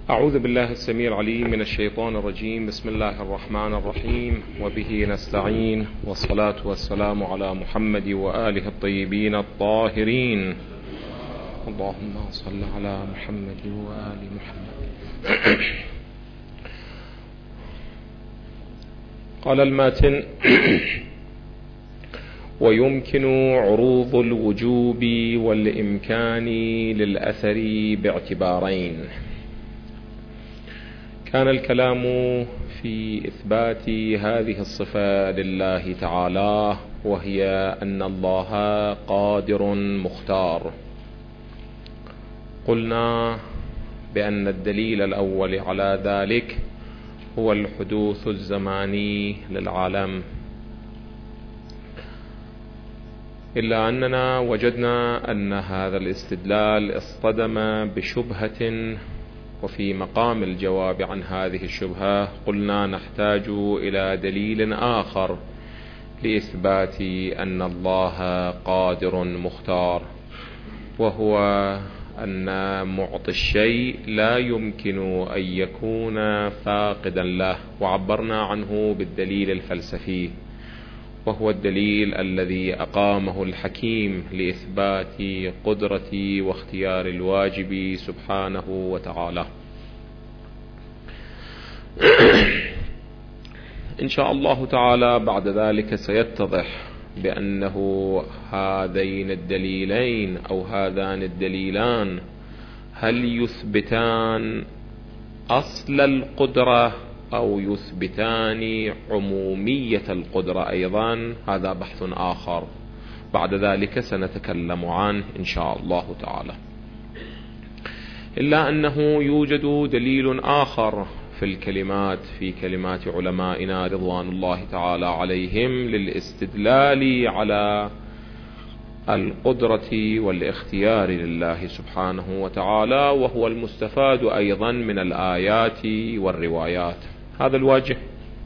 أعوذ بالله السميع العليم من الشيطان الرجيم. بسم الله الرحمن الرحيم، وبه نستعين، والصلاة والسلام على محمد وآله الطيبين الطاهرين. اللهم صل على محمد وآل محمد. قال الماتن: ويمكن عروض الوجوب والإمكان للأثر باعتبارين. كان الكلام في إثبات هذه الصفة لله تعالى، وهي أن الله قادر مختار. قلنا بأن الدليل الأول على ذلك هو الحدوث الزماني للعالم، إلا أننا وجدنا أن هذا الاستدلال اصطدم بشبهة، وفي مقام الجواب عن هذه الشبهة قلنا نحتاج إلى دليل آخر لإثبات أن الله قادر مختار، وهو أن معطي الشيء لا يمكن أن يكون فاقدا له، وعبرنا عنه بالدليل الفلسفي، وهو الدليل الذي أقامه الحكيم لإثبات قدرة واختيار الواجب سبحانه وتعالى. إن شاء الله تعالى بعد ذلك سيتضح بأنه هذين الدليلين أو هذان الدليلان هل يثبتان أصل القدرة أو يثبتان عمومية القدرة أيضا، هذا بحث آخر بعد ذلك سنتكلم عنه إن شاء الله تعالى. إلا أنه يوجد دليل آخر في كلمات علمائنا رضوان الله تعالى عليهم للاستدلال على القدرة والاختيار لله سبحانه وتعالى، وهو المستفاد أيضا من الآيات والروايات. هذا الوجه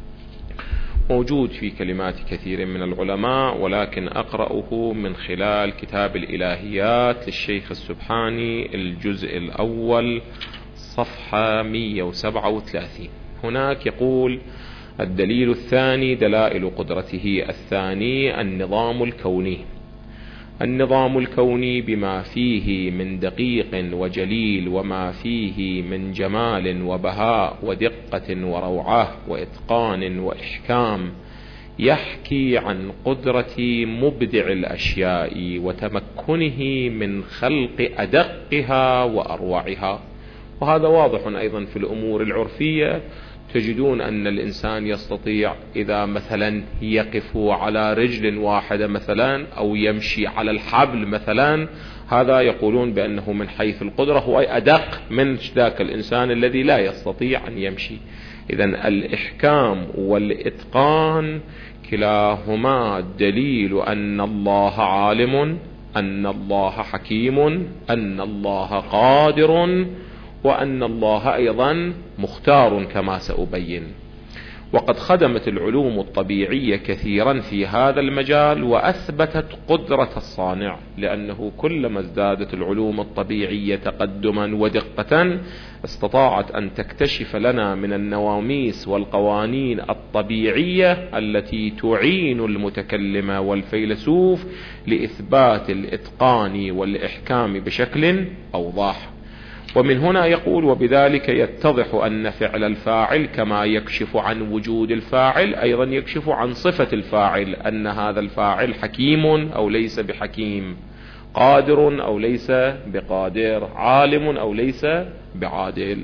موجود في كلمات كثير من العلماء، ولكن أقرأه من خلال كتاب الإلهيات للشيخ السبحاني الجزء الأول صفحة 137. هناك يقول: الدليل الثاني دلائل قدرته الثاني النظام الكوني. النظام الكوني بما فيه من دقيق وجليل، وما فيه من جمال وبهاء ودقة وروعة وإتقان وإحكام، يحكي عن قدرة مبدع الأشياء وتمكنه من خلق أدقها وأروعها. وهذا واضح أيضا في الأمور العرفية، تجدون أن الإنسان يستطيع إذا مثلا يقف على رجل واحدة مثلا أو يمشي على الحبل مثلا، هذا يقولون بأنه من حيث القدرة هو أدق من ذاك الإنسان الذي لا يستطيع أن يمشي. إذن الإحكام والإتقان كلاهما دليل أن الله عالم، أن الله حكيم، أن الله قادر، وأن الله أيضا مختار كما سأبين. وقد خدمت العلوم الطبيعية كثيرا في هذا المجال وأثبتت قدرة الصانع، لأنه كلما ازدادت العلوم الطبيعية تقدما ودقة استطاعت أن تكتشف لنا من النواميس والقوانين الطبيعية التي تعين المتكلم والفيلسوف لإثبات الإتقان والإحكام بشكل أوضح. ومن هنا يقول: وبذلك يتضح أن فعل الفاعل كما يكشف عن وجود الفاعل أيضا يكشف عن صفة الفاعل، أن هذا الفاعل حكيم أو ليس بحكيم، قادر أو ليس بقادر، عالم أو ليس بعادل،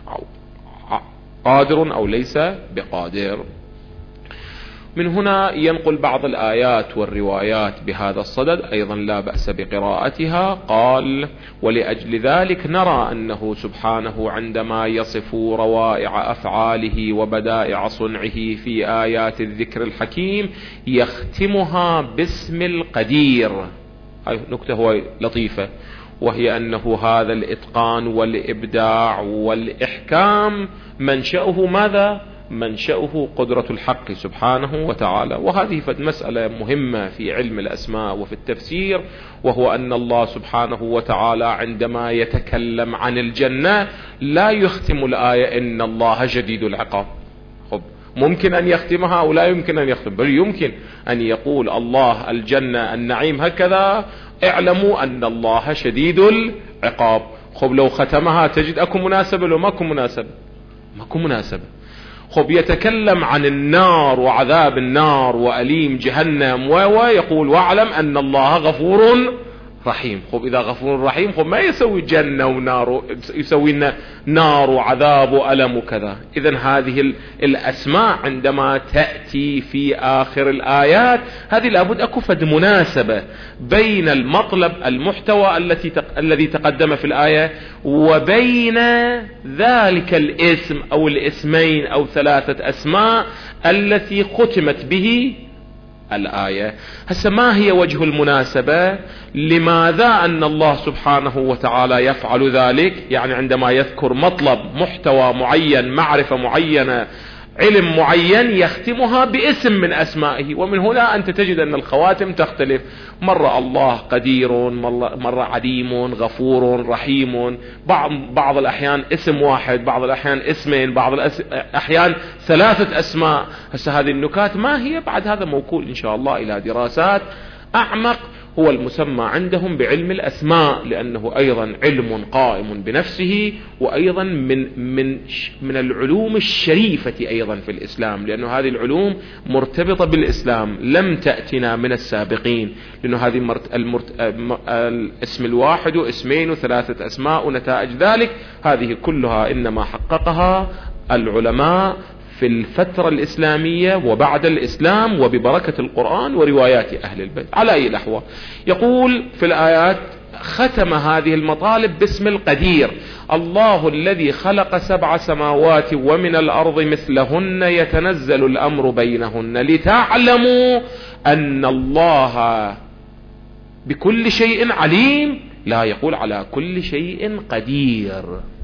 قادر أو ليس بقادر. من هنا ينقل بعض الآيات والروايات بهذا الصدد، أيضا لا بأس بقراءتها. قال: ولأجل ذلك نرى أنه سبحانه عندما يصف روائع أفعاله وبدائع صنعه في آيات الذكر الحكيم يختمها باسم القدير. هذه نكتة لطيفة، وهي أنه هذا الإتقان والإبداع والإحكام منشأه ماذا؟ منشأه قدرة الحق سبحانه وتعالى. وهذه مسألة مهمة في علم الأسماء وفي التفسير، وهو أن الله سبحانه وتعالى عندما يتكلم عن الجنة لا يختم الآية إن الله شديد العقاب. ممكن أن يختمها أو لا يمكن أن يختم، بل يمكن أن يقول الله الجنة النعيم هكذا، اعلموا أن الله شديد العقاب. لو ختمها تجد أكو مناسبة لو ماكو مناسبة؟ ماكو مناسبة. يتكلم عن النار وعذاب النار وأليم جهنم ويقول واعلم أن الله غفور رحيم. إذا غفور رحيم ما يسوي جنة ونار، يسوي لنا نار وعذاب وألم وكذا. إذن هذه الأسماء عندما تأتي في آخر الآيات هذه لابد أكو فد مناسبة بين المطلب المحتوى الذي تقدم في الآية وبين ذلك الاسم أو الاسمين أو 3 أسماء التي ختمت به الآية. هسه ما هي وجه المناسبة؟ لماذا أن الله سبحانه وتعالى يفعل ذلك؟ يعني عندما يذكر مطلب محتوى معين، معرفة معينة، علم معين، يختمها باسم من أسمائه. ومن هنا أنت تجد أن الخواتم تختلف، مرة الله قدير، مرة عليم، غفور، رحيم، بعض الأحيان اسم واحد، بعض الأحيان اسمين، بعض الأحيان 3 أسماء. هسه هذه النكات ما هي؟ بعد هذا موكول إن شاء الله إلى دراسات أعمق، هو المسمى عندهم بعلم الأسماء، لأنه أيضا علم قائم بنفسه، وأيضا من العلوم الشريفة أيضا في الإسلام، لأنه هذه العلوم مرتبطة بالإسلام، لم تأتنا من السابقين، لأنه هذه الاسم الواحد واسمين و3 أسماء ونتائج ذلك، هذه كلها إنما حققها العلماء في الفترة الإسلامية وبعد الإسلام، وببركة القرآن وروايات أهل البيت. على أي الأحوال يقول في الآيات ختم هذه المطالب باسم القدير: الله الذي خلق 7 سماوات ومن الأرض مثلهن يتنزل الأمر بينهن لتعلموا أن الله بكل شيء عليم، لا يقول على كل شيء قدير،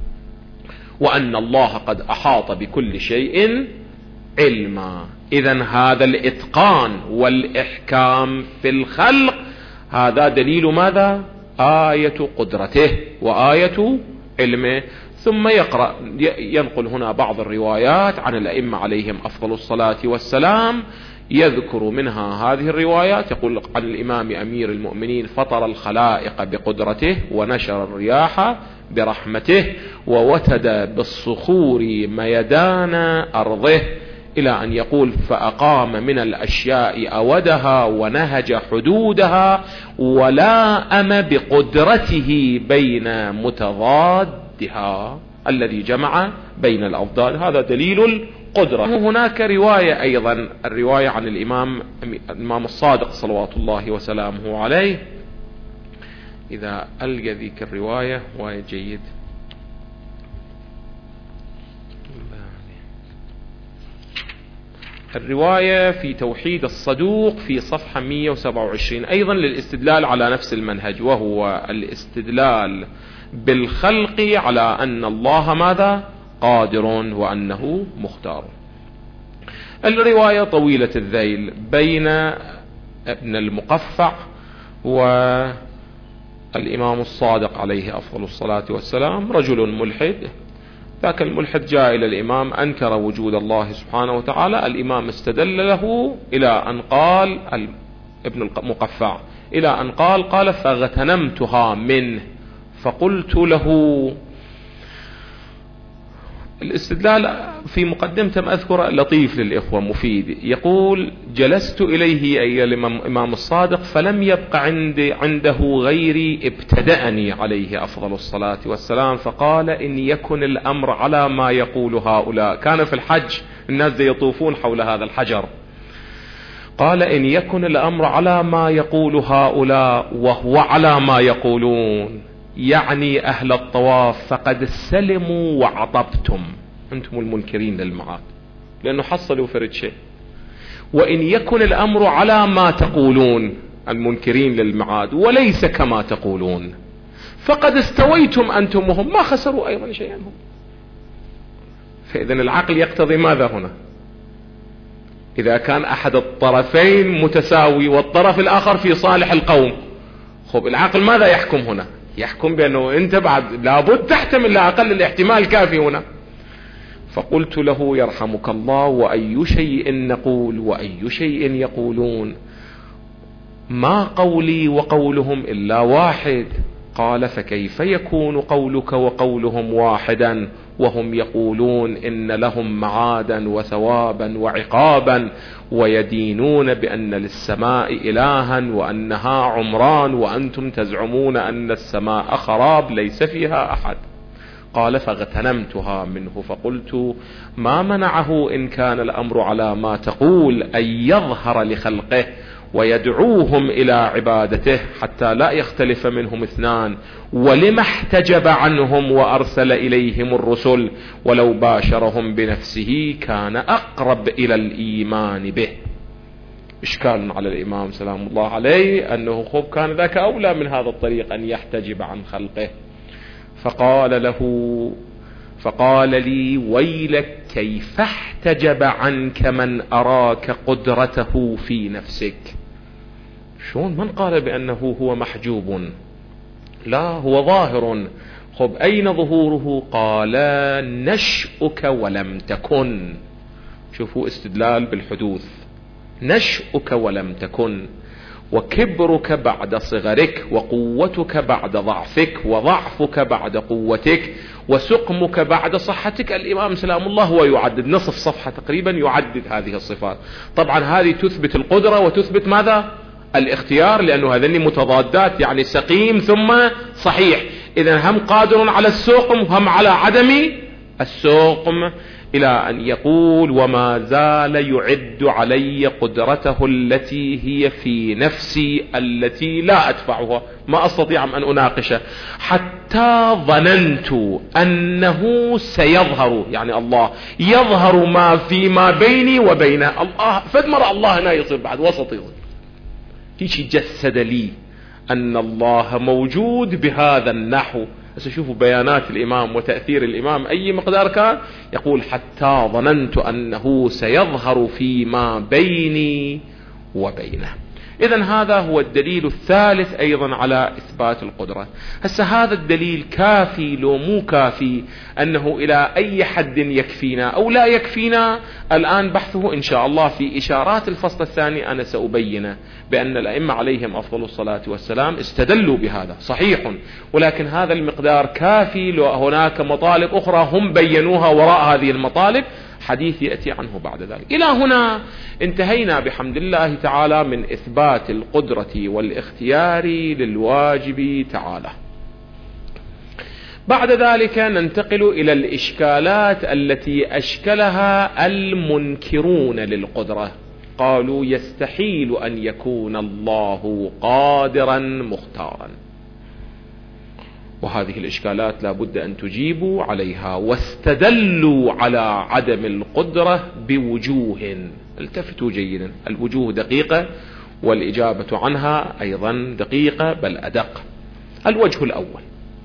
وأن الله قد أحاط بكل شيء علما. إذن هذا الإتقان والإحكام في الخلق هذا دليل ماذا؟ آية قدرته وآية علمه. ثم ينقل هنا بعض الروايات عن الأئمة عليهم أفضل الصلاة والسلام، يذكر منها هذه الروايات، يقول عن الإمام أمير المؤمنين: فطر الخلائق بقدرته ونشر الرياح برحمته ووتد بالصخور ميدان أرضه، إلى أن يقول: فأقام من الأشياء أودها ونهج حدودها ولاءم بقدرته بين متضادها الذي جمع بين الأفضال. هذا دليل القدرة. هناك رواية أيضا، الرواية عن الإمام الصادق صلوات الله وسلامه عليه، إذا ألقى ذيك الرواية وايد جيد. الرواية في توحيد الصدوق في صفحة 127 أيضا للاستدلال على نفس المنهج، وهو الاستدلال بالخلق على أن الله ماذا؟ قادر وأنه مختار. الرواية طويلة الذيل بين ابن المقفع والإمام الصادق عليه أفضل الصلاة والسلام. رجل ملحد، ذاك الملحد جاء إلى الإمام أنكر وجود الله سبحانه وتعالى. الإمام استدل له إلى أن قال ابن المقفع إلى أن قال فاغتنمتها منه فقلت له. الاستدلال في مقدمته أذكر لطيف للإخوة مفيد، يقول: جلست إليه أي الإمام الصادق فلم يبق عنده غيري ابتدأني عليه أفضل الصلاة والسلام، فقال: إن يكن الأمر على ما يقول هؤلاء. كان في الحج الناس يطوفون حول هذا الحجر، قال: إن يكن الأمر على ما يقول هؤلاء وهو على ما يقولون، يعني أهل الطواف، فقد سلموا وعطبتم، أنتم المنكرين للمعاد، لأنه حصلوا فرد شيء. وإن يكن الأمر على ما تقولون، المنكرين للمعاد، وليس كما تقولون، فقد استويتم أنتم وهم، ما خسروا أيضا شيئا هم. فإذا العقل يقتضي ماذا هنا؟ إذا كان أحد الطرفين متساوي والطرف الآخر في صالح القوم، خب العقل ماذا يحكم هنا؟ يحكم بأنه أنت بعد لابد تحتمل لا أقل الاحتمال كافي هنا. فقلت له يرحمك الله: وأي شيء نقول وأي شيء يقولون؟ ما قولي وقولهم إلا واحد. قال: فكيف يكون قولك وقولهم واحدا وهم يقولون إن لهم معادا وثوابا وعقابا، ويدينون بأن للسماء إلها وأنها عمران، وأنتم تزعمون أن السماء خراب ليس فيها أحد. قال: فاغتنمتها منه فقلت: ما منعه إن كان الأمر على ما تقول أن يظهر لخلقه ويدعوهم إلى عبادته حتى لا يختلف منهم اثنان، ولما احتجب عنهم وأرسل إليهم الرسل، ولو باشرهم بنفسه كان أقرب إلى الإيمان به. إشكال على الإمام سلام الله عليه أنه خب كان ذاك أولى من هذا الطريق أن يحتجب عن خلقه. فقال لي: ويلك، كيف احتجب عنك من أراك قدرته في نفسك؟ شون من قال بأنه هو محجوب؟ لا، هو ظاهر. خب أين ظهوره؟ قال: نشأك ولم تكن. شوفوا استدلال بالحدوث. نشأك ولم تكن، وكبرك بعد صغرك، وقوتك بعد ضعفك، وضعفك بعد قوتك، وسقمك بعد صحتك. الإمام سلام الله هو يعدد نصف صفحة تقريبا يعدد هذه الصفات. طبعا هذه تثبت القدرة وتثبت ماذا؟ الاختيار، لأنه هذين متضادات، يعني سقيم ثم صحيح. إذن هم قادر على السقم وهم على عدم السقم، إلى أن يقول: وما زال يعد علي قدرته التي هي في نفسي التي لا أدفعها، ما أستطيع أن أناقشه، حتى ظننت أنه سيظهر، يعني الله يظهر ما فيما بيني وبينه. الله فدمر الله هنا يصير بعد وسط، يصير هيك جسد لي أن الله موجود بهذا النحو. شوفوا بيانات الإمام وتأثير الإمام أي مقدار كان، يقول: حتى ظننت أنه سيظهر فيما بيني وبينه. إذن هذا هو الدليل الثالث أيضا على إثبات القدرة. هسه هذا الدليل كافي لو مو كافي؟ أنه إلى أي حد يكفينا أو لا يكفينا؟ الآن بحثه إن شاء الله في إشارات الفصل الثاني. أنا سأبين بأن الأئمة عليهم أفضل الصلاة والسلام استدلوا بهذا صحيح، ولكن هذا المقدار كافي لو هناك مطالب أخرى هم بينوها وراء هذه المطالب، حديث يأتي عنه بعد ذلك. إلى هنا انتهينا بحمد الله تعالى من إثبات القدرة والاختيار للواجب تعالى. بعد ذلك ننتقل إلى الإشكالات التي أشكلها المنكرون للقدرة. قالوا: يستحيل أن يكون الله قادرا مختارا. وهذه الإشكالات لا بد أن تجيبوا عليها. واستدلوا على عدم القدرة بوجوه. التفتوا جيدا، الوجوه دقيقة والإجابة عنها أيضا دقيقة بل أدق. الوجه الأول: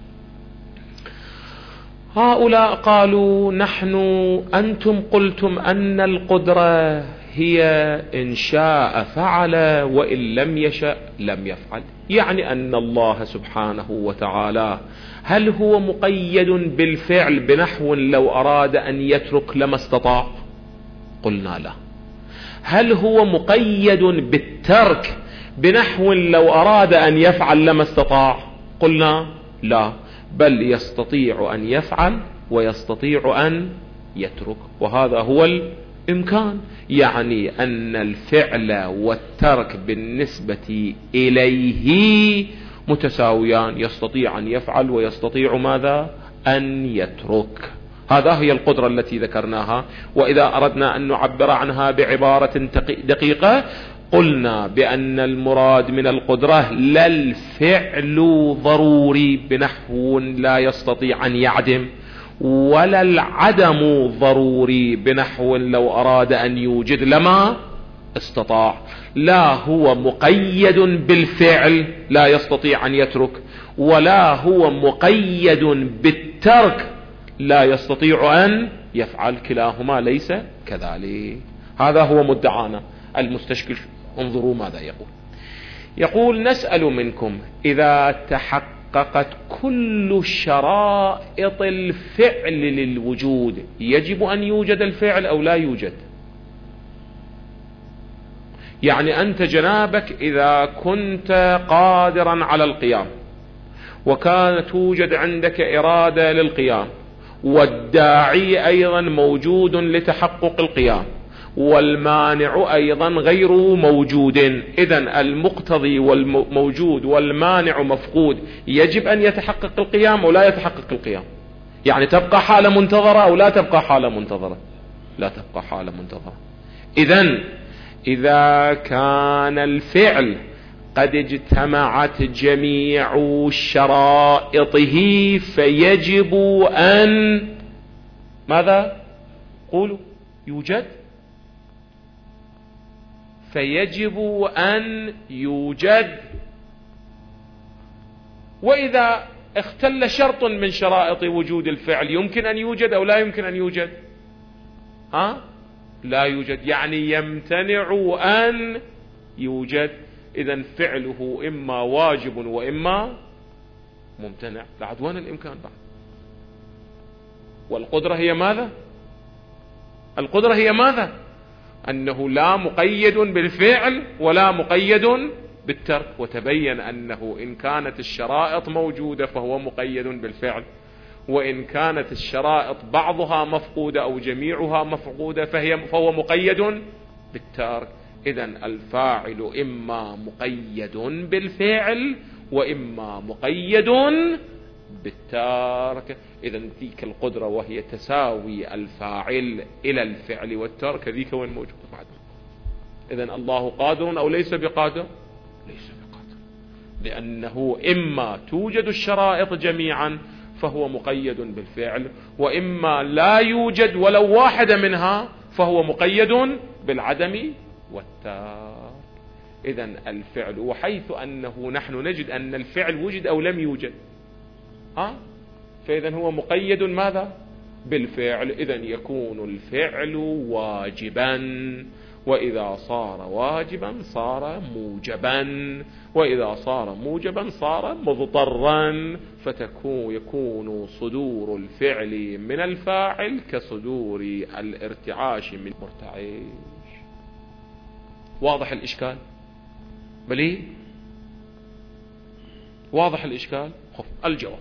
هؤلاء قالوا: أنتم قلتم أن القدرة هي إن شاء فعل وإن لم يشأ لم يفعل، يعني أن الله سبحانه وتعالى هل هو مقيد بالفعل بنحو لو أراد أن يترك لما استطاع؟ قلنا لا. هل هو مقيد بالترك بنحو لو أراد أن يفعل لما استطاع؟ قلنا لا، بل يستطيع أن يفعل ويستطيع أن يترك، وهذا هو الإمكان. يعني أن الفعل والترك بالنسبة إليه متساويان، يستطيع أن يفعل ويستطيع ماذا؟ أن يترك. هذا هي القدرة التي ذكرناها. وإذا أردنا أن نعبر عنها بعبارة دقيقة قلنا بأن المراد من القدرة لا الفعل ضروري بنحو لا يستطيع أن يعدم، ولا العدم ضروري بنحو لو أراد أن يوجد لما استطاع. لا هو مقيد بالفعل لا يستطيع أن يترك، ولا هو مقيد بالترك لا يستطيع أن يفعل، كلاهما ليس كذلك. هذا هو مدعانا المستشكل. انظروا ماذا يقول. يقول: نسأل منكم إذا تحققت كل شرائط الفعل للوجود يجب أن يوجد الفعل أو لا يوجد؟ يعني أنت جنابك إذا كنت قادرا على القيام وكانت توجد عندك إرادة للقيام والداعي أيضا موجود لتحقق القيام والمانع أيضا غير موجود، إذن المقتضي والموجود والمانع مفقود، يجب أن يتحقق القيام أو لا يتحقق القيام؟ يعني تبقى حالة منتظرة أو لا تبقى حالة منتظرة؟ لا تبقى حالة منتظرة. إذن إذا كان الفعل قد اجتمعت جميع شرائطه فيجب أن ماذا؟ قولوا. يوجد. فيجب أن يوجد. وإذا اختل شرط من شرائط وجود الفعل يمكن أن يوجد أو لا يمكن أن يوجد؟ لا يوجد، يعني يمتنع أن يوجد. إذن فعله إما واجب وإما ممتنع. لا عدوان الإمكان بعد. والقدرة هي ماذا؟ القدرة هي ماذا؟ أنه لا مقيد بالفعل ولا مقيد بالترك. وتبين أنه إن كانت الشرائط موجودة فهو مقيد بالفعل، وإن كانت الشرائط بعضها مفقودة أو جميعها مفقودة فهو مقيد بالترك. إذن الفاعل إما مقيد بالفعل وإما مقيد بالترك. إذن ذيك القدرة وهي تساوي الفاعل إلى الفعل والترك، ذيك وين موجودة بعد؟ إذن الله قادر أو ليس بقادر؟ ليس بقادر، لأنه إما توجد الشرائط جميعا فهو مقيد بالفعل، وإما لا يوجد ولو واحدة منها فهو مقيد بالعدم والترك. إذن الفعل، وحيث أنه نحن نجد أن الفعل وجد أو لم يوجد، فإذن هو مقيد ماذا؟ بالفعل. إذن يكون الفعل واجبا، وإذا صار واجبا صار موجبا، وإذا صار موجبا صار مضطرا، يكون صدور الفعل من الفاعل كصدور الارتعاش من مرتعش. واضح الإشكال؟ بلي واضح الإشكال؟ الجواب: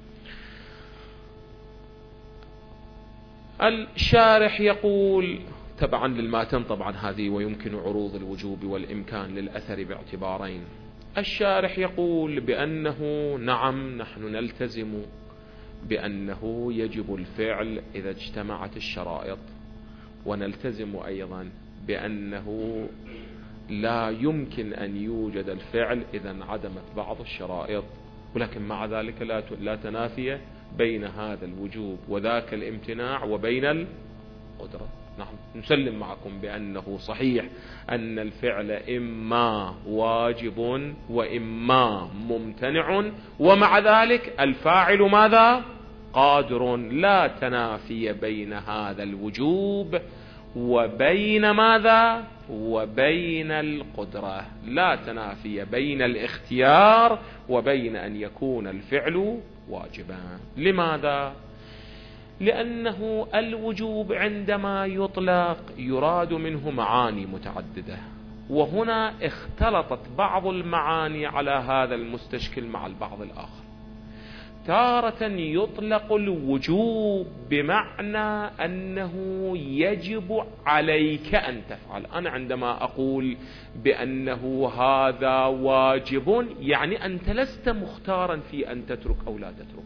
الشارح يقول تبعا للماتن طبعا هذه، ويمكن عروض الوجوب والإمكان للأثر باعتبارين. الشارح يقول بأنه نعم نحن نلتزم بأنه يجب الفعل إذا اجتمعت الشرائط، ونلتزم أيضا بأنه لا يمكن أن يوجد الفعل إذا انعدمت بعض الشرائط، ولكن مع ذلك لا تنافي بين هذا الوجوب وذاك الامتناع وبين القدرة. نحن نسلم معكم بأنه صحيح أن الفعل إما واجب وإما ممتنع، ومع ذلك الفاعل ماذا؟ قادر. لا تنافي بين هذا الوجوب وبين ماذا؟ وبين القدرة. لا تنافي بين الاختيار وبين أن يكون الفعل واجبا. لماذا؟ لأنه الوجوب عندما يطلق يراد منه معاني متعددة، وهنا اختلطت بعض المعاني على هذا المستشكل مع البعض الآخر. تارة يطلق الوجوب بمعنى أنه يجب عليك أن تفعل. أنا عندما أقول بأنه هذا واجب يعني أنت لست مختارا في أن تترك أو لا تترك.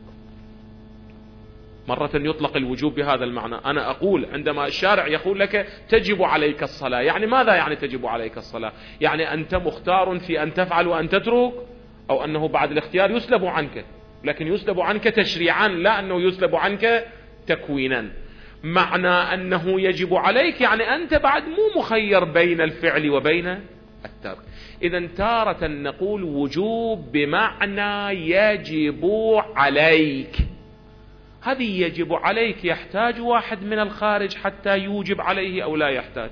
مرة يطلق الوجوب بهذا المعنى. أنا أقول عندما الشارع يقول لك تجب عليك الصلاة، يعني ماذا يعني تجب عليك الصلاة؟ يعني أنت مختار في أن تفعل وأن تترك، أو أنه بعد الاختيار يسلب عنك، لكن يسلب عنك تشريعا، لا أنه يسلب عنك تكوينا. معنى أنه يجب عليك يعني أنت بعد مو مخير بين الفعل وبين الترك. إذن تارة نقول وجوب بمعنى يجب عليك، هذه يجب عليك، يحتاج واحد من الخارج حتى يوجب عليه أو لا يحتاج؟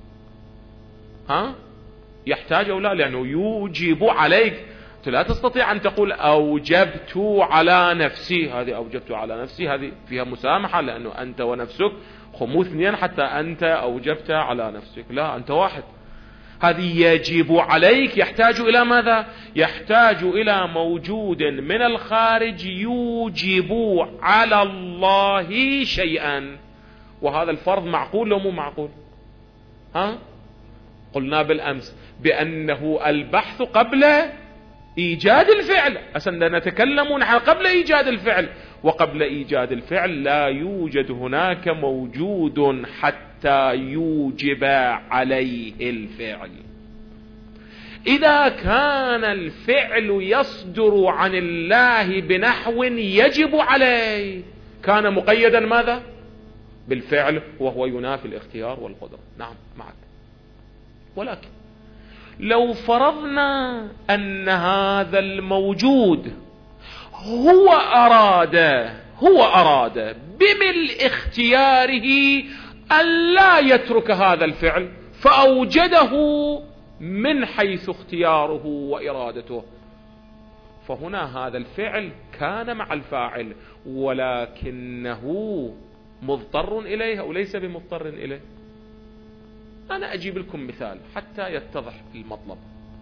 يحتاج أو لا؟ لأنه يوجب عليك. لا تستطيع أن تقول أوجبت على نفسي، هذه أوجبت على نفسي هذه فيها مسامحة، لأنه أنت ونفسك خمو اثنين حتى أنت أوجبت على نفسك، لا أنت واحد. هذه يجب عليك، يحتاج إلى ماذا؟ يحتاج إلى موجود من الخارج يوجب على الله شيئا. وهذا الفرض معقول لو مو معقول؟ قلنا بالأمس بأنه البحث قبل إيجاد الفعل. أسنا نتكلم نحن قبل إيجاد الفعل، وقبل إيجاد الفعل لا يوجد هناك موجود حتى يوجب عليه الفعل. إذا كان الفعل يصدر عن الله بنحو يجب عليه كان مقيدا ماذا؟ بالفعل، وهو ينافي الاختيار والقدرة. نعم معك. ولكن لو فرضنا أن هذا الموجود هو أراد بملء اختياره أن لا يترك هذا الفعل فأوجده من حيث اختياره وإرادته، فهنا هذا الفعل كان مع الفاعل ولكنه مضطر إليه أو ليس بمضطر إليه. أنا أجيب لكم مثال حتى يتضح المطلب.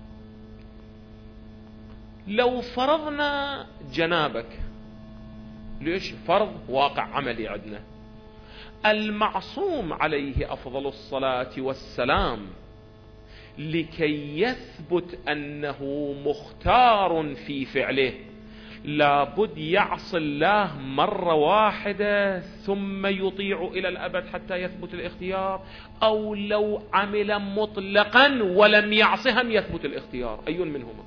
لو فرضنا جنابك، ليش فرض واقع عملي عندنا، المعصوم عليه أفضل الصلاة والسلام لكي يثبت أنه مختار في فعله لابد يعصي الله مرة واحدة ثم يطيع إلى الأبد حتى يثبت الاختيار، أو لو عمل مطلقا ولم يعصهم يثبت الاختيار؟ أي منهما؟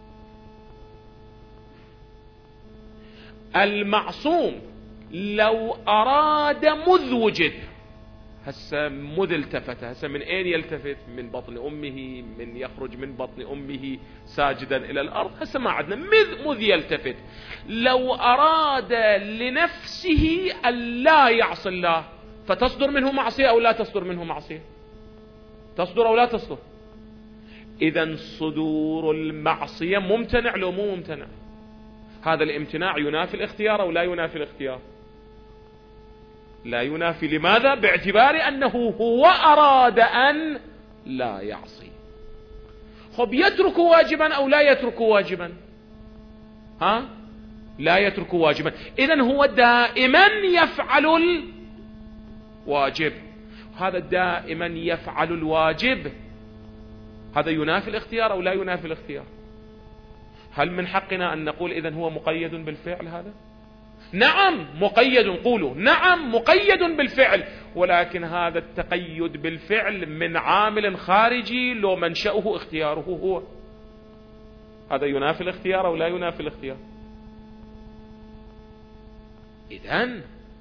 المعصوم لو أراد مذ وجد، هسه مذ التفت، هسه من أين يلتفت؟ من بطن أمه، من يخرج من بطن أمه ساجدا إلى الأرض، هسه ما عندنا مذ يلتفت. لو أراد لنفسه أن لا يعصي الله فتصدر منه معصية أو لا تصدر منه معصية؟ تصدر أو لا تصدر؟ إذن صدور المعصية ممتنع لو مو ممتنع؟ هذا الامتناع ينافي الاختيار أو لا ينافي الاختيار؟ لا ينافي. لماذا؟ باعتبار أنه هو أراد أن لا يعصي. خب يترك واجبا أو لا يترك واجبا؟ لا يترك واجبا. إذن هو دائما يفعل الواجب. هذا دائما يفعل الواجب هذا ينافي الاختيار أو لا ينافي الاختيار؟ هل من حقنا أن نقول إذن هو مقيد بالفعل؟ هذا نعم مقيد، قولوا نعم مقيد بالفعل، ولكن هذا التقيد بالفعل من عامل خارجي لو منشأه اختياره هو. هذا ينافي الاختيار أو لا ينافي الاختيار؟ إذن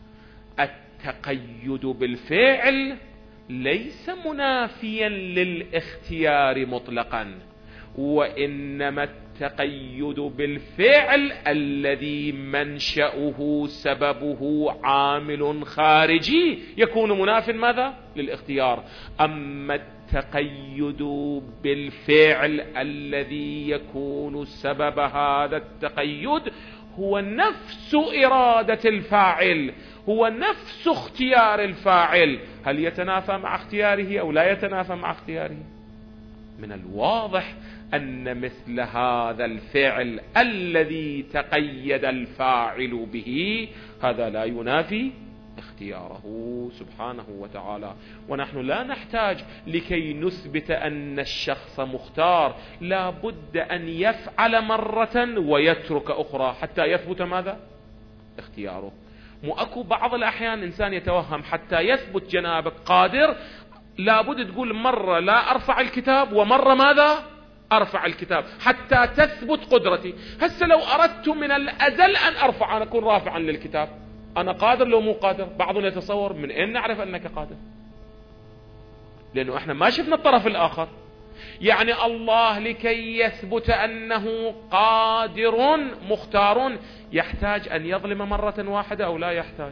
التقيد بالفعل ليس منافيا للاختيار مطلقا، وإنما التقيد بالفعل الذي منشأه سببه عامل خارجي يكون مناف ماذا؟ للاختيار. أما التقيد بالفعل الذي يكون سبب هذا التقيد هو نفس إرادة الفاعل، هو نفس اختيار الفاعل، هل يتنافى مع اختياره أو لا يتنافى مع اختياره؟ من الواضح أن مثل هذا الفعل الذي تقيد الفاعل به هذا لا ينافي اختياره سبحانه وتعالى. ونحن لا نحتاج لكي نثبت أن الشخص مختار، لا بد أن يفعل مرة ويترك أخرى حتى يثبت ماذا؟ اختياره. مؤكو بعض الأحيان إنسان يتوهم حتى يثبت جنابك قادر لابد تقول مرة لا أرفع الكتاب ومرة ماذا؟ أرفع الكتاب حتى تثبت قدرتي. هسه لو أردت من الأزل أن أرفع أنا أكون رافعا للكتاب، أنا قادر لو مو قادر؟ بعضنا يتصور من أين نعرف أنك قادر؟ لأنه إحنا ما شفنا الطرف الآخر. يعني الله لكي يثبت أنه قادر مختار يحتاج أن يظلم مرة واحدة أو لا يحتاج؟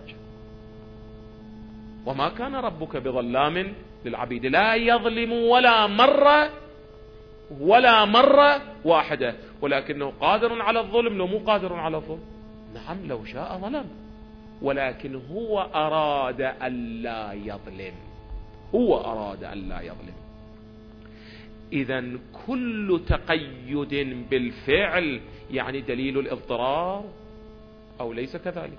وما كان ربك بظلام للعبيد، لا يظلم ولا مرة واحدة، ولكنه قادر على الظلم. لو مو قادر على الظلم، نعم لو شاء ظلم، ولكن هو أراد أن لا يظلم. إذن كل تقيد بالفعل يعني دليل الاضطرار أو ليس كذلك؟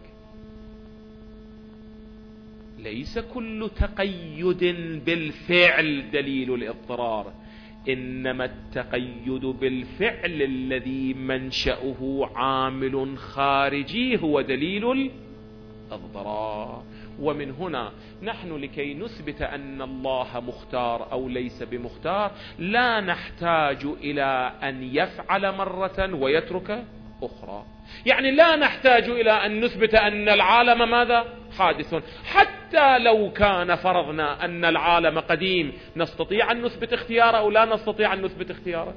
ليس كل تقيد بالفعل دليل الاضطرار، إنما التقيد بالفعل الذي منشأه عامل خارجي هو دليل الاضطرار. ومن هنا نحن لكي نثبت أن الله مختار أو ليس بمختار لا نحتاج إلى أن يفعل مرة ويترك أخرى. يعني لا نحتاج إلى أن نثبت أن العالم ماذا؟ حادث. حتى لو كان فرضنا أن العالم قديم، نستطيع أن نثبت اختياره أو لا نستطيع أن نثبت اختياره؟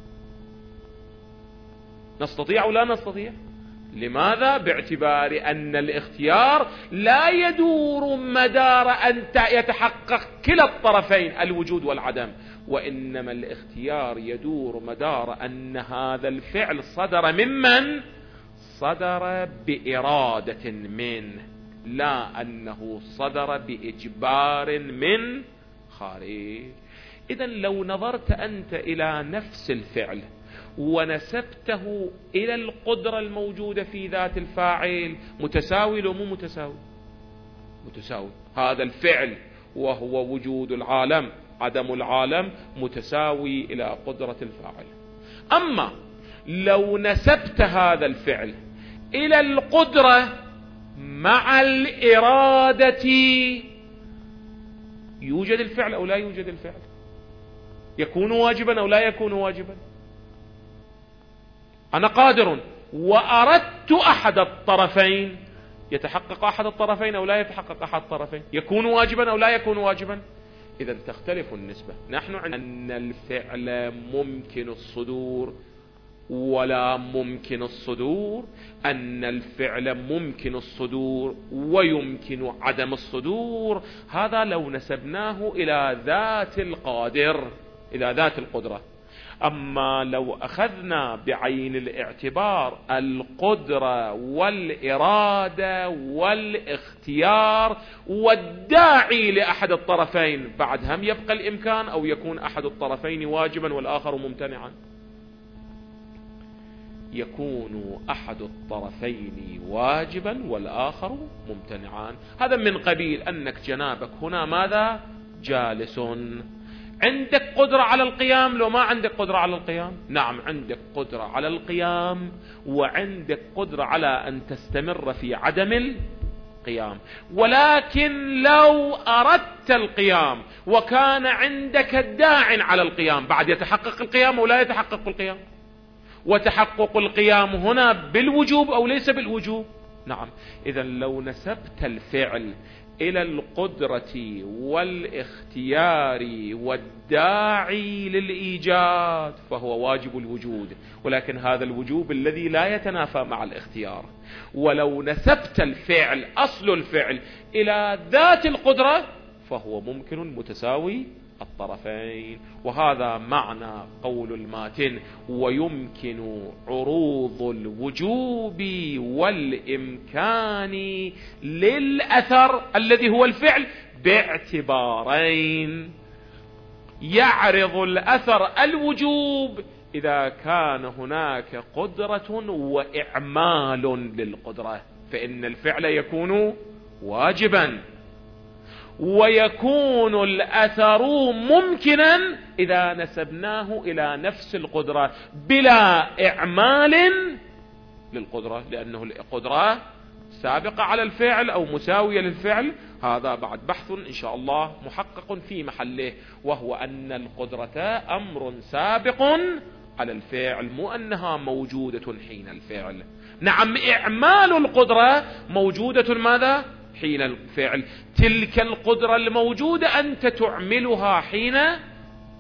نستطيع أو لا نستطيع؟ لماذا؟ باعتبار أن الاختيار لا يدور مدار أن يتحقق كلا الطرفين الوجود والعدم، وإنما الاختيار يدور مدار أن هذا الفعل صدر ممن؟ صدر بإرادة منه، لا أنه صدر بإجبار من خارج. إذن لو نظرت أنت إلى نفس الفعل ونسبته إلى القدرة الموجودة في ذات الفاعل، متساوي لو مو متساوي؟ متساوي. هذا الفعل وهو وجود العالم عدم العالم متساوي إلى قدرة الفاعل. أما لو نسبت هذا الفعل إلى القدرة مع الإرادة، يوجد الفعل أو لا يوجد الفعل؟ يكون واجبا أو لا يكون واجبا؟ أنا قادر وأردت أحد الطرفين، يتحقق أحد الطرفين أو لا يتحقق أحد الطرفين؟ يكون واجبا أو لا يكون واجبا؟ إذا تختلف النسبة. نحن عندنا أن الفعل ممكن الصدور ولا ممكن الصدور، أن الفعل ممكن الصدور ويمكن عدم الصدور. هذا لو نسبناه إلى ذات القادر، إلى ذات القدرة. أما لو أخذنا بعين الاعتبار القدرة والإرادة والاختيار والداعي لأحد الطرفين، بعد هم يبقى الإمكان أو يكون أحد الطرفين واجبا والآخر ممتنعا؟ يكون أحد الطرفين واجبا والآخر ممتنعان. هذا من قبيل أنك جنابك هنا ماذا؟ جالس. عندك قدرة على القيام لو ما عندك قدرة على القيام؟ نعم عندك قدرة على القيام، وعندك قدرة على أن تستمر في عدم القيام. ولكن لو أردت القيام وكان عندك الداع على القيام، بعد يتحقق القيام ولا يتحقق القيام؟ وتحقق القيام هنا بالوجوب أو ليس بالوجوب؟ نعم. إذا لو نسبت الفعل إلى القدرة والاختيار والداعي للإيجاد فهو واجب الوجود، ولكن هذا الوجوب الذي لا يتنافى مع الاختيار. ولو نسبت الفعل أصل الفعل إلى ذات القدرة فهو ممكن متساوي الطرفين. وهذا معنى قول الماتن: ويمكن عروض الوجوب والإمكان للأثر الذي هو الفعل باعتبارين. يعرض الأثر الوجوب إذا كان هناك قدرة وإعمال للقدرة، فإن الفعل يكون واجبا، ويكون الأثر ممكنا إذا نسبناه إلى نفس القدرة بلا إعمال للقدرة، لأنه القدرة سابقة على الفعل أو مساوية للفعل. هذا بعد بحث إن شاء الله محقق في محله، وهو أن القدرة أمر سابق على الفعل، مو أنها موجودة حين الفعل. نعم إعمال القدرة موجودة ماذا؟ حين الفعل. تلك القدرة الموجودة أنت تعملها حين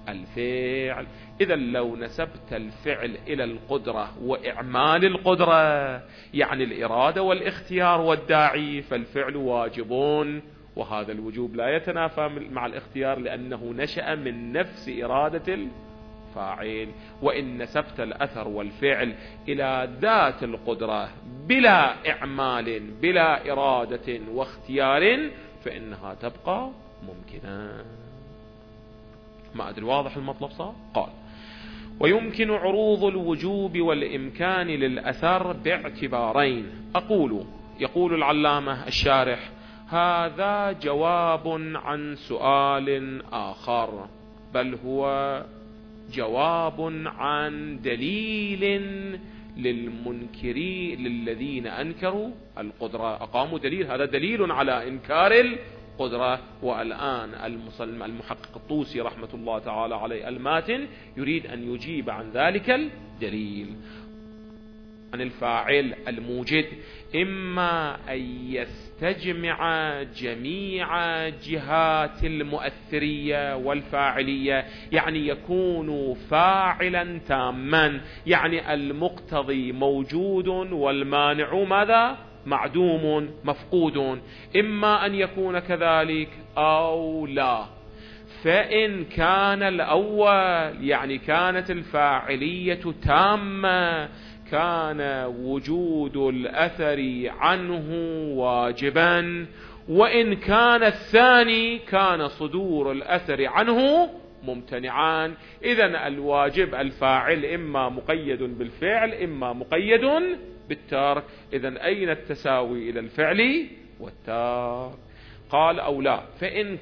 الفعل. إذا لو نسبت الفعل إلى القدرة وإعمال القدرة، يعني الإرادة والاختيار والداعي، فالفعل واجب، وهذا الوجوب لا يتنافى مع الاختيار لأنه نشأ من نفس إرادة الفاعل. وإن نسبت الأثر والفعل إلى ذات القدرة بلا إعمال بلا إرادة واختيار فإنها تبقى ممكنة. ما أدري واضح المطلب صار؟ قال: ويمكن عروض الوجوب والإمكان للأثر باعتبارين. يقول العلامة الشارح: هذا جواب عن سؤال آخر، بل هو جواب عن دليل للمنكرين للذين أنكروا القدرة، أقاموا دليل، هذا دليل على إنكار القدرة. والآن المحقق الطوسي رحمة الله تعالى عليه الماتن يريد أن يجيب عن ذلك الدليل. عن الفاعل الموجد إما أن يستجمع جميع جهات المؤثرية والفاعلية، يعني يكون فاعلا تاما، يعني المقتضي موجود والمانع ماذا؟ معدوم مفقود. إما أن يكون كذلك أو لا. فإن كان الأول يعني كانت الفاعلية تامة كان وجود الأثر عنه واجبا، وإن كان الثاني كان صدور الأثر عنه ممتنعان. إذن الواجب الفاعل إما مقيد بالفعل إما مقيد بالترك. إذن أين التساوي إلى الفعل والترك؟ قال: أو لا. فإن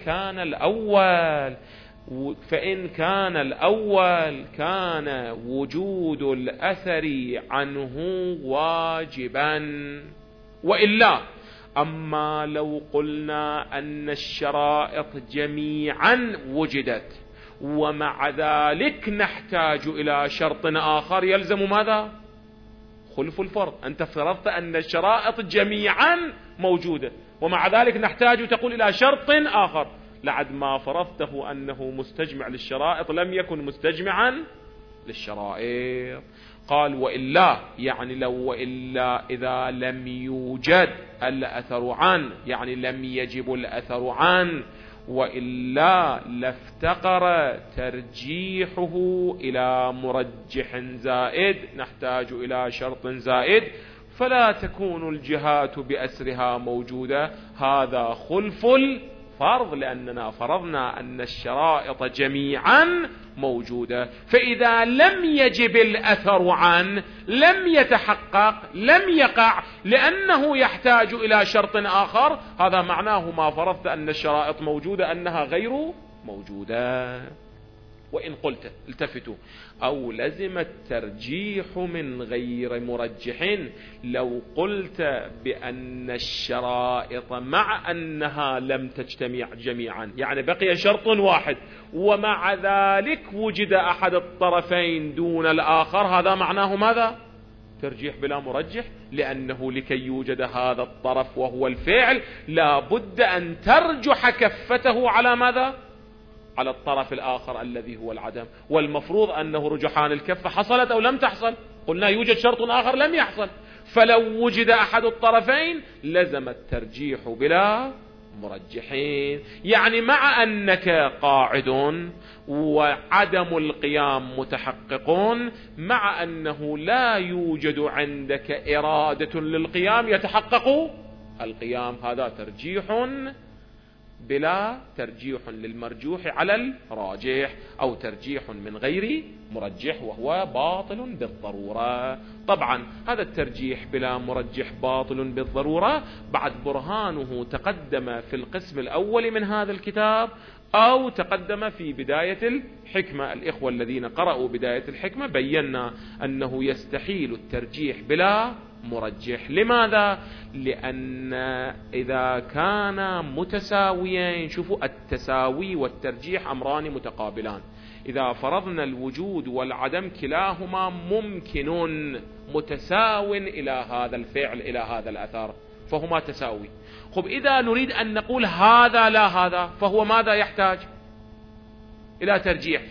كان الأول كان وجود الأثر عنه واجبا، وإلا أما لو قلنا أن الشرائط جميعا وجدت ومع ذلك نحتاج إلى شرط آخر يلزم ماذا؟ خلف الفرض. أنت فرضت أن الشرائط جميعا موجودة ومع ذلك نحتاج تقول إلى شرط آخر، لعد ما فرضته أنه مستجمع للشرائط لم يكن مستجمعا للشرائط. قال: وإلا يعني وإلا إذا لم يوجد الأثر عن، يعني لم يجب الأثر عن، وإلا لافتقر ترجيحه إلى مرجح زائد، نحتاج إلى شرط زائد، فلا تكون الجهات بأسرها موجودة. هذا خلف الفرض لأننا فرضنا أن الشرائط جميعا موجودة. فإذا لم يجب الأثر عن لم يتحقق لم يقع لأنه يحتاج إلى شرط آخر. هذا معناه ما فرضت أن الشرائط موجودة أنها غير موجودة. وإن قلت التفتوا أو لزم الترجيح من غير مرجح، لو قلت بأن الشرائط مع أنها لم تجتمع جميعا يعني بقي شرط واحد ومع ذلك وجد أحد الطرفين دون الآخر، هذا معناه ماذا؟ ترجيح بلا مرجح، لأنه لكي يوجد هذا الطرف وهو الفعل لا بد أن ترجح كفته على ماذا؟ على الطرف الآخر الذي هو العدم. والمفروض أنه رجحان الكفة حصلت أو لم تحصل؟ قلنا يوجد شرط آخر لم يحصل، فلو وجد أحد الطرفين لزم الترجيح بلا مرجحين. يعني مع أنك قاعد وعدم القيام متحقق، مع أنه لا يوجد عندك إرادة للقيام يتحقق القيام، هذا ترجيح بلا ترجيح للمرجوح على الراجح، أو ترجيح من غير مرجح وهو باطل بالضرورة. طبعا هذا الترجيح بلا مرجح باطل بالضرورة بعد برهانه تقدم في القسم الأول من هذا الكتاب أو تقدم في بداية الحكمة. الإخوة الذين قرأوا بداية الحكمة بينا أنه يستحيل الترجيح بلا مرجح. لماذا؟ لأن إذا كان متساويين، شوفوا التساوي والترجيح أمران متقابلان، إذا فرضنا الوجود والعدم كلاهما ممكن متساو إلى هذا الفعل إلى هذا الأثر فهما تساوي. خب إذا نريد أن نقول هذا لا هذا فهو ماذا يحتاج؟ إلى ترجيح.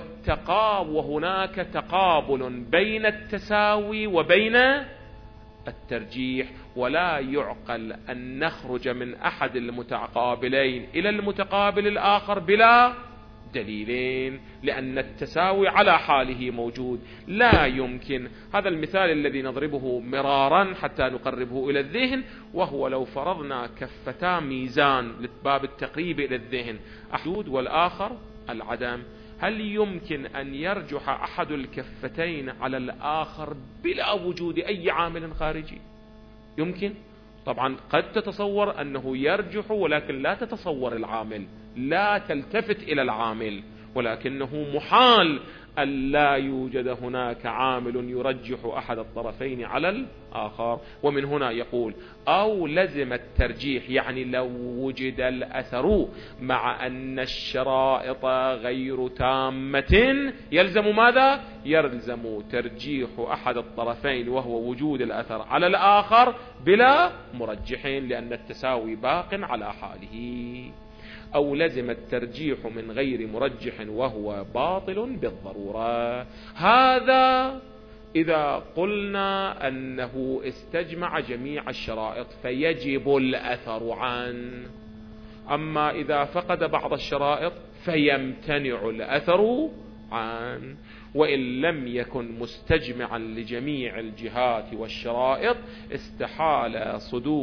وهناك تقابل بين التساوي وبين الترجيح، ولا يعقل أن نخرج من أحد المتقابلين إلى المتقابل الآخر بلا دليلين، لأن التساوي على حاله موجود. لا يمكن. هذا المثال الذي نضربه مرارا حتى نقربه إلى الذهن، وهو لو فرضنا كفتا ميزان لباب التقريب إلى الذهن، أحد والآخر العدم، هل يمكن أن يرجح أحد الكفتين على الآخر بلا وجود أي عامل خارجي؟ يمكن؟ طبعا قد تتصور أنه يرجح، ولكن لا تتصور العامل، لا تلتفت إلى العامل، ولكنه محال أن لا يوجد هناك عامل يرجح أحد الطرفين على الآخر. ومن هنا يقول أو لزم الترجيح، يعني لو وجد الأثر مع أن الشرائط غير تامة يلزم ماذا؟ يلزم ترجيح أحد الطرفين وهو وجود الأثر على الآخر بلا مرجحين، لأن التساوي باق على حاله. أو لزم الترجيح من غير مرجح وهو باطل بالضرورة. هذا إذا قلنا أنه استجمع جميع الشرائط فيجب الأثر عنه، أما إذا فقد بعض الشرائط فيمتنع الأثر عنه. وإن لم يكن مستجمعا لجميع الجهات والشرائط استحال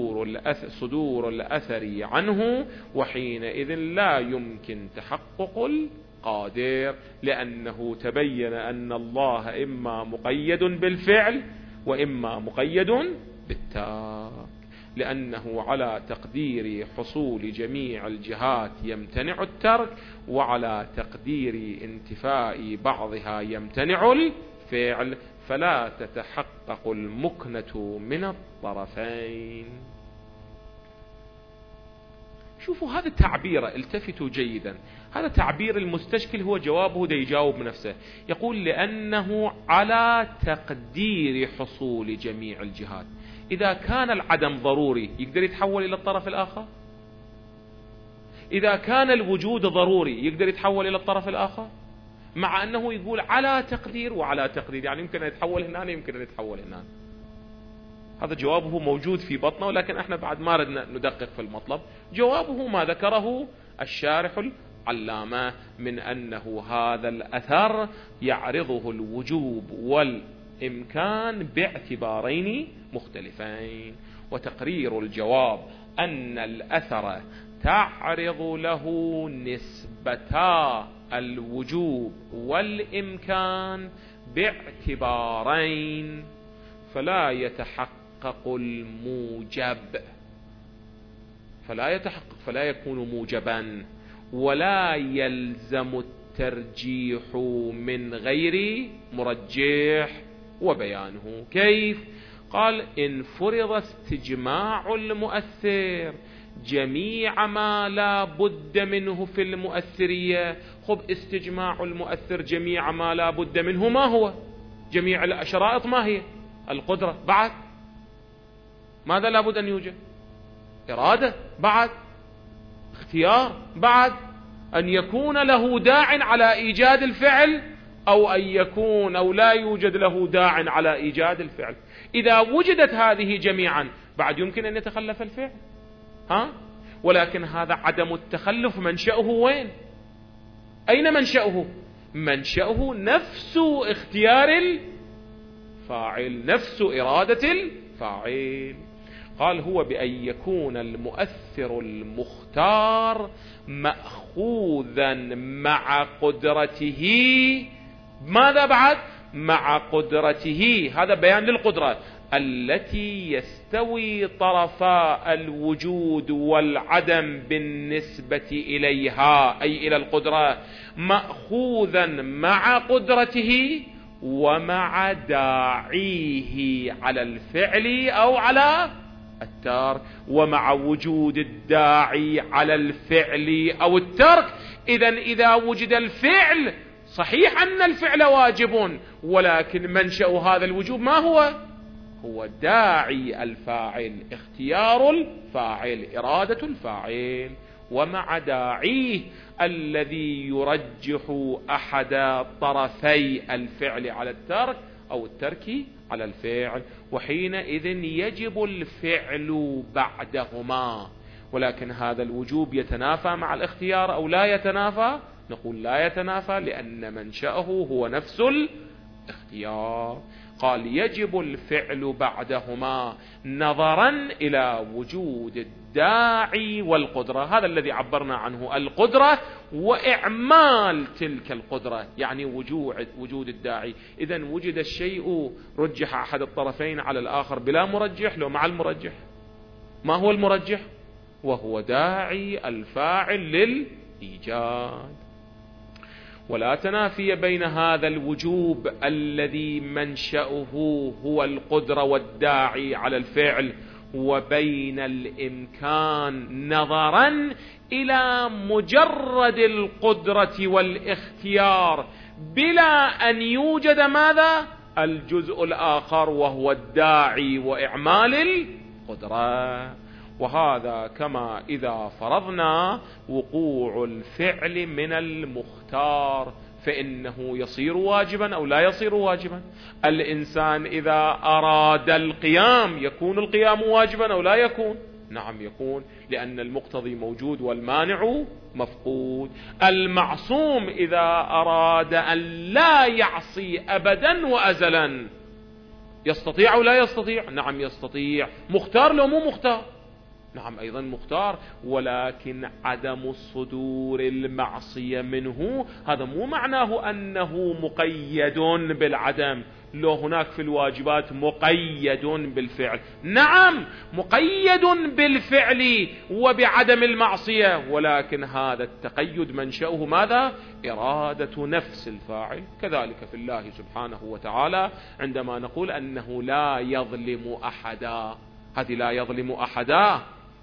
صدور الأثر عنه، وحينئذ لا يمكن تحقق القادر، لأنه تبين أن الله إما مقيد بالفعل وإما مقيد بالترك، لأنه على تقدير حصول جميع الجهات يمتنع الترك، وعلى تقدير انتفاء بعضها يمتنع الفعل، فلا تتحقق المكنة من الطرفين. شوفوا هذا التعبير، التفتوا جيدا، هذا تعبير المستشكل، هو جوابه دا يجاوب نفسه. يقول لأنه على تقدير حصول جميع الجهات. إذا كان العدم ضروري يقدر يتحول إلى الطرف الآخر؟ إذا كان الوجود ضروري يقدر يتحول إلى الطرف الآخر؟ مع أنه يقول على تقدير وعلى تقدير، يعني يمكن أن يتحول هنا يمكن أن يتحول هنا. هذا جوابه موجود في بطنه، ولكن احنا بعد ما ردنا ندقق في المطلب. جوابه ما ذكره الشارح العلامة من أنه هذا الأثر يعرضه الوجوب والإمكان باعتبارين مختلفين. وتقرير الجواب أن الأثر تعرض له نسبتا الوجوب والإمكان باعتبارين، فلا يكون موجبا، ولا يلزم الترجيح من غير مرجح. وبيانه كيف؟ قال إن فرض استجماع المؤثر جميع ما لا بد منه في المؤثرية. خب استجماع المؤثر جميع ما لا بد منه ما هو؟ جميع الشرائط ما هي؟ القدرة، بعد ماذا لا بد أن يوجد؟ إرادة، بعد اختيار، بعد أن يكون له داع على إيجاد الفعل، أو أن يكون أو لا يوجد له داع على إيجاد الفعل. إذا وجدت هذه جميعا بعد يمكن أن يتخلف الفعل، ولكن هذا عدم التخلف منشأه وين؟ أين منشأه؟ منشأه نفس اختيار الفاعل، نفس إرادة الفاعل. قال هو بأن يكون المؤثر المختار مأخوذا مع قدرته. ماذا بعد؟ مع قدرته، هذا بيان للقدرة التي يستوي طرفا الوجود والعدم بالنسبة إليها، أي إلى القدرة، مأخوذا مع قدرته ومع داعيه على الفعل أو على الترك، ومع وجود الداعي على الفعل أو الترك. إذا وجد الفعل، صحيح أن الفعل واجب، ولكن منشأ هذا الوجوب ما هو؟ هو داعي الفاعل، اختيار الفاعل، إرادة الفاعل. ومع داعيه الذي يرجح أحد طرفي الفعل على الترك أو الترك على الفعل، وحينئذ يجب الفعل بعدهما. ولكن هذا الوجوب يتنافى مع الاختيار أو لا يتنافى؟ نقول لا يتنافى، لأن منشأه هو نفس الاختيار. قال يجب الفعل بعدهما نظرا إلى وجود الداعي والقدرة. هذا الذي عبرنا عنه، القدرة وإعمال تلك القدرة، يعني وجود الداعي. إذن وجد الشيء رجح أحد الطرفين على الآخر بلا مرجح، لو مع المرجح. ما هو المرجح؟ وهو داعي الفاعل للإيجاد. ولا تنافي بين هذا الوجوب الذي منشأه هو القدرة والداعي على الفعل وبين الإمكان نظرا إلى مجرد القدرة والاختيار بلا أن يوجد ماذا؟ الجزء الآخر وهو الداعي وإعمال القدرة. وهذا كما إذا فرضنا وقوع الفعل من المختار فإنه يصير واجبا أو لا يصير واجبا. الإنسان إذا أراد القيام يكون القيام واجبا أو لا يكون؟ نعم يكون، لأن المقتضي موجود والمانع مفقود. المعصوم إذا أراد أن لا يعصي أبدا وأزلا يستطيع أو لا يستطيع؟ نعم يستطيع. مختار لو مو مختار؟ نعم أيضا مختار، ولكن عدم صدور المعصية منه هذا مو معناه أنه مقيد بالعدم. لو هناك في الواجبات مقيد بالفعل، نعم مقيد بالفعل وبعدم المعصية، ولكن هذا التقيد منشأه ماذا؟ إرادة نفس الفاعل. كذلك في الله سبحانه وتعالى عندما نقول أنه لا يظلم أحدا، هذه لا يظلم أحدا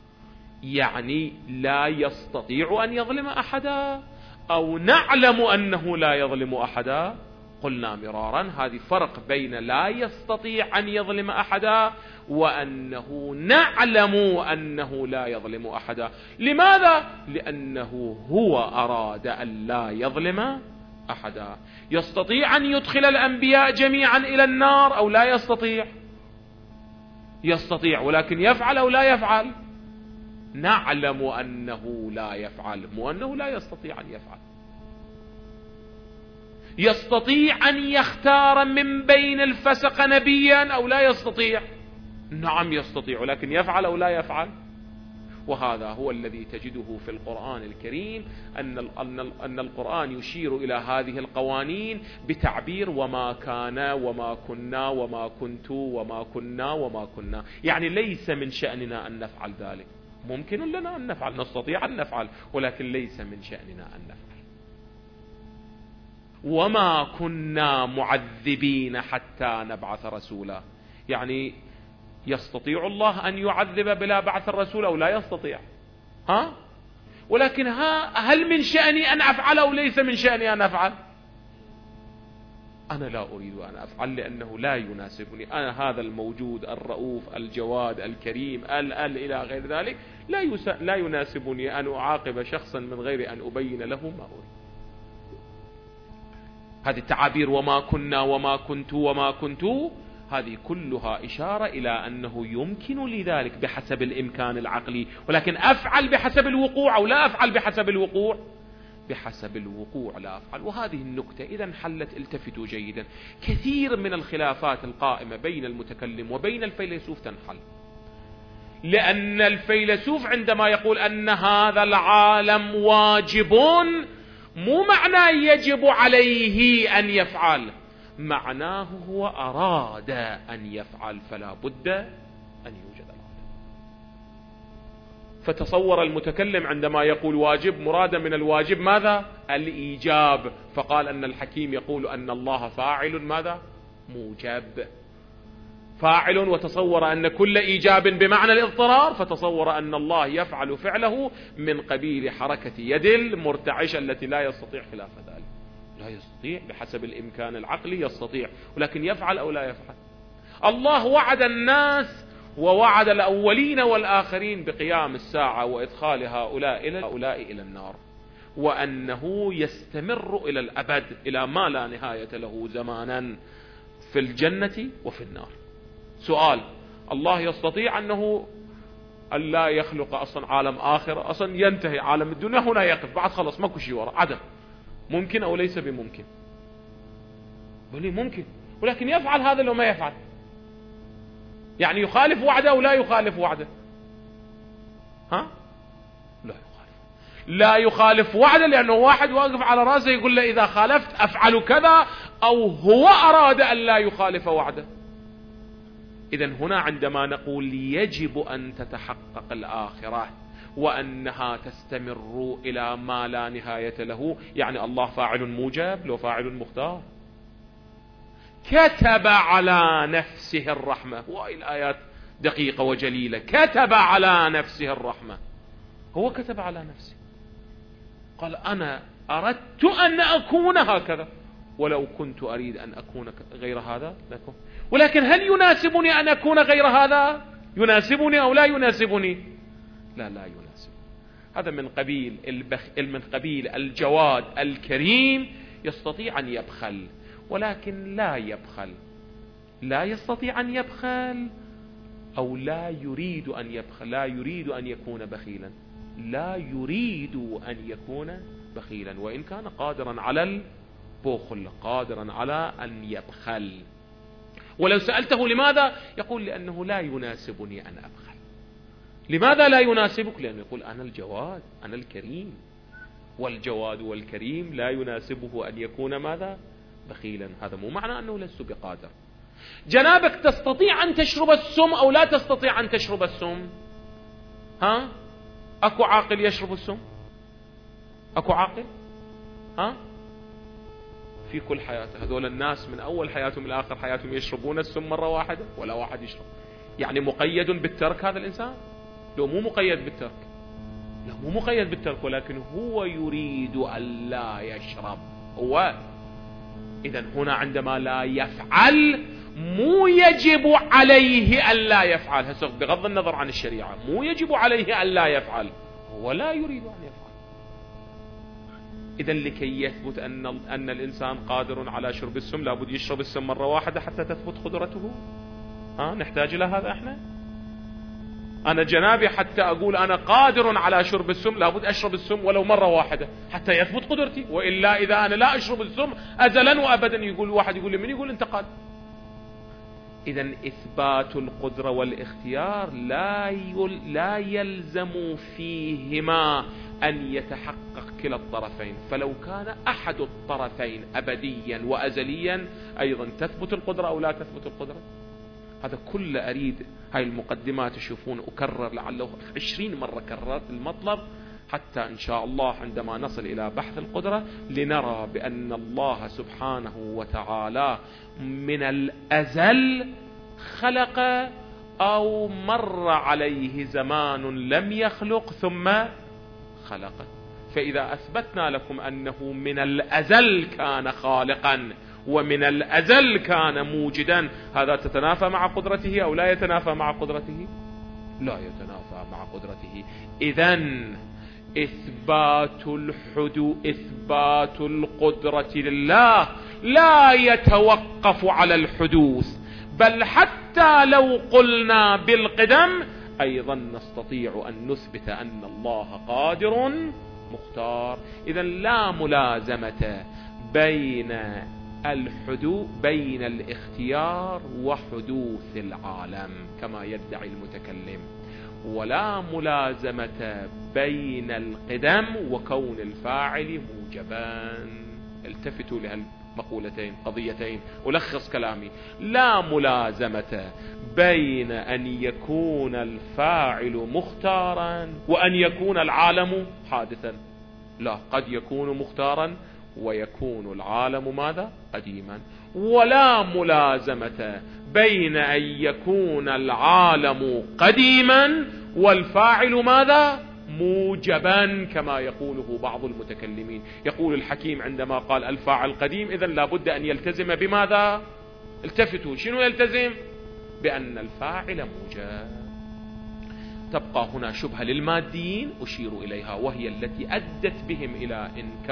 يعني لا يستطيع أن يظلم أحدا، أو نعلم أنه لا يظلم أحدا. قلنا مرارا هذه فرق بين لا يستطيع أن يظلم أحدا وأنه نعلم أنه لا يظلم أحدا. لماذا؟ لأنه هو أراد أن لا يظلم أحدا. يستطيع أن يدخل الأنبياء جميعا إلى النار أو لا يستطيع؟ يستطيع، ولكن يفعل أو لا يفعل؟ نعلم أنه لا يفعل، مو أنه لا يستطيع أن يفعل. يستطيع أن يختار من بين الفسق نبيا أو لا يستطيع؟ نعم يستطيع، ولكن يفعل أو لا يفعل؟ وهذا هو الذي تجده في القرآن الكريم، أن القرآن يشير إلى هذه القوانين بتعبير وما كان وما كنا وما كنت وما كنا وما كنا، يعني ليس من شأننا أن نفعل ذلك. ممكن لنا أن نفعل، نستطيع أن نفعل، ولكن ليس من شأننا أن نفعل. وما كنا معذبين حتى نبعث رسولا، يعني يستطيع الله أن يعذب بلا بعث الرسول أو لا يستطيع؟ ولكن هل من شأني أن أفعل أو ليس من شأني أن أفعل؟ أنا لا أريد أن أفعل لأنه لا يناسبني. أنا هذا الموجود الرؤوف الجواد الكريم إلى غير ذلك لا يناسبني أن أعاقب شخصا من غير أن أبين له ما أريد. هذه التعابير وما كنا وما كنت وما كنت هذه كلها إشارة إلى أنه يمكن لذلك بحسب الإمكان العقلي، ولكن أفعل بحسب الوقوع أو لا أفعل بحسب الوقوع؟ بحسب الوقوع لا أفعل. وهذه النكتة إذا حلت، التفتوا جيدا، كثير من الخلافات القائمة بين المتكلم وبين الفيلسوف تنحل، لأن الفيلسوف عندما يقول أن هذا العالم واجب مو معناه يجب عليه أن يفعل، معناه هو أراد أن يفعل فلا بد أن يوجد العالم. فتصور المتكلم عندما يقول واجب مرادا من الواجب ماذا؟ الإيجاب، فقال أن الحكيم يقول أن الله فاعل ماذا؟ موجب، فاعل، وتصور أن كل إيجاب بمعنى الاضطرار، فتصور أن الله يفعل فعله من قبيل حركة يد المرتعش التي لا يستطيع خلاف ذلك. لا يستطيع، بحسب الإمكان العقلي يستطيع، ولكن يفعل أو لا يفعل؟ الله وعد الناس ووعد الأولين والآخرين بقيام الساعة وإدخال هؤلاء إلى النار، وأنه يستمر إلى الأبد إلى ما لا نهاية له زمانا في الجنة وفي النار. سؤال: الله يستطيع أنه ألا يخلق أصلا عالم آخر، أصلا ينتهي عالم الدنيا هنا يقف بعد خلص ماكو شيء وراء عدم؟ ممكن أو ليس بممكن؟ بلي ممكن، ولكن يفعل هذا لو ما يفعل، يعني يخالف وعده أو لا يخالف وعده؟ ها؟ لا يخالف وعده، لأنه واحد واقف على رأسه يقول له إذا خالفت أفعل كذا، أو هو أراد أن لا يخالف وعده. إذن هنا عندما نقول يجب أن تتحقق الآخرة وأنها تستمر إلى ما لا نهاية له، يعني الله فاعل موجب لو فاعل مختار. كتب على نفسه الرحمة، وهي الآيات دقيقة وجليلة. كتب على نفسه الرحمة، هو كتب على نفسه، قال أنا أردت أن أكون هكذا، ولو كنت أريد أن أكون غير هذا لكم. ولكن هل يناسبني أن أكون غير هذا؟ يناسبني أو لا يناسبني؟ لا يناسب. هذا من قبيل الجواد الكريم، يستطيع أن يبخل ولكن لا يبخل، لا يستطيع أن يبخل أو لا يريد أن يبخل، لا يريد أن يكون بخيلا، لا يريد أن يكون بخيلا، وإن كان قادرا على البخل، قادرا على أن يبخل. ولو سألته لماذا؟ يقول لأنه لا يناسبني أن أبخل. لماذا لا يناسبك؟ لأنه يقول أنا الجواد، أنا الكريم، والجواد والكريم لا يناسبه أن يكون ماذا؟ بخيلا. هذا مو معنى أنه لست بقادر. جنابك تستطيع أن تشرب السم أو لا تستطيع أن تشرب السم؟ ها؟ أكو عاقل يشرب السم؟ أكو عاقل؟ ها؟ في كل حياته هذول الناس من أول حياتهم إلى آخر حياتهم يشربون السم مرة واحدة؟ ولا واحد يشرب. يعني مقيد بالترك هذا الإنسان؟ لو مو مقيد بالترك، لا مو مقيد بالترك، ولكن هو يريد أن لا يشرب هو. إذن هنا عندما لا يفعل مو يجب عليه أن لا يفعل، هسه بغض النظر عن الشريعة مو يجب عليه أن لا يفعل، هو لا يريد أن يفعل. إذن لكي يثبت أن الإنسان قادر على شرب السم لابد يشرب السم مرة واحدة حتى تثبت قدرته. نحتاج إلى هذا إحنا. أنا جنابي حتى أقول أنا قادر على شرب السم لابد أشرب السم ولو مرة واحدة حتى يثبت قدرتي، وإلا إذا أنا لا أشرب السم أزلا وأبدا يقول واحد يقول لي من يقول أنت قادر. إذن إثبات القدرة والاختيار لا يلزم فيهما أن يتحقق كلا الطرفين، فلو كان أحد الطرفين أبديا وأزليا أيضا تثبت القدرة أو لا تثبت القدرة. هذا كله أريد هاي المقدمات تشوفون أكرر لعله 20 مرة كررت المطلب حتى إن شاء الله عندما نصل إلى بحث القدرة لنرى بأن الله سبحانه وتعالى من الأزل خلق أو مر عليه زمان لم يخلق ثم خلق. فإذا أثبتنا لكم أنه من الأزل كان خالقا ومن الأزل كان موجدا، هذا تتنافى مع قدرته أو لا يتنافى مع قدرته؟ لا يتنافى مع قدرته. إذن إثبات القدرة لله لا يتوقف على الحدوث، بل حتى لو قلنا بالقدم أيضا نستطيع أن نثبت أن الله قادر مختار. إذن لا ملازمة بين الاختيار وحدوث العالم كما يدعي المتكلم، ولا ملازمة بين القدم وكون الفاعل موجبا. التفتوا لهالمقولتين قضيتين، ألخص كلامي. لا ملازمة بين أن يكون الفاعل مختارا وأن يكون العالم حادثا، لا، قد يكون مختارا ويكون العالم ماذا؟ قديما. ولا ملازمة بين أن يكون العالم قديما والفاعل ماذا؟ موجبا كما يقوله بعض المتكلمين. يقول الحكيم عندما قال الفاعل قديم إذن لابد أن يلتزم بماذا؟ التفتوا، شنو يلتزم؟ بأن الفاعل موجب. تبقى هنا شبهة للماديين أشير إليها، وهي التي أدت بهم إلى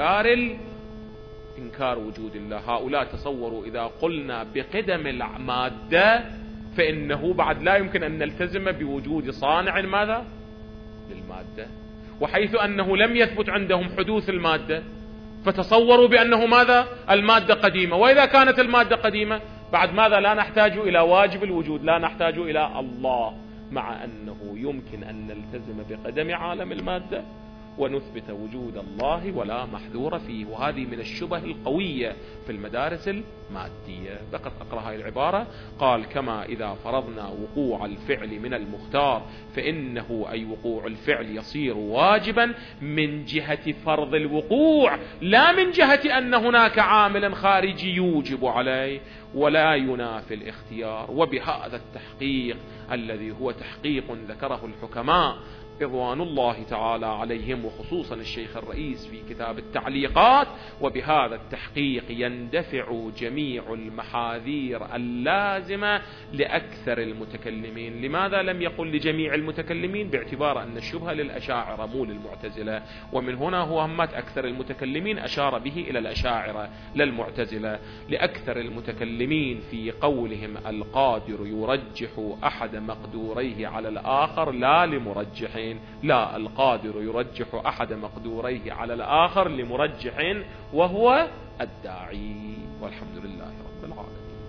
إنكار وجود الله. هؤلاء تصوروا إذا قلنا بقدم المادة فإنه بعد لا يمكن أن نلتزم بوجود صانع ماذا؟ للمادة، وحيث أنه لم يثبت عندهم حدوث المادة فتصوروا بأنه ماذا؟ المادة قديمة. وإذا كانت المادة قديمة بعد ماذا؟ لا نحتاج إلى واجب الوجود، لا نحتاج إلى الله، مع أنه يمكن أن نلتزم بقدم عالم المادة ونثبت وجود الله ولا محذور فيه. وهذه من الشبه القوية في المدارس المادية. فقط أقرأ هذه العبارة، قال: كما إذا فرضنا وقوع الفعل من المختار فإنه أي وقوع الفعل يصير واجبا من جهة فرض الوقوع، لا من جهة أن هناك عامل خارجي يوجب عليه ولا ينافي الاختيار. وبهذا التحقيق الذي هو تحقيق ذكره الحكماء رضوان الله تعالى عليهم، وخصوصا الشيخ الرئيس في كتاب التعليقات، وبهذا التحقيق يندفع جميع المحاذير اللازمة لأكثر المتكلمين. لماذا لم يقل لجميع المتكلمين؟ باعتبار أن الشبهة للأشاعرة مو للمعتزلة، ومن هنا هو همت أكثر المتكلمين أشار به إلى الأشاعرة للمعتزلة. لأكثر المتكلمين في قولهم القادر يرجح أحد مقدوريه على الآخر لا لمرجحين، لا، القادر يرجح أحد مقدوريه على الآخر لمرجح وهو الداعي. والحمد لله رب العالمين.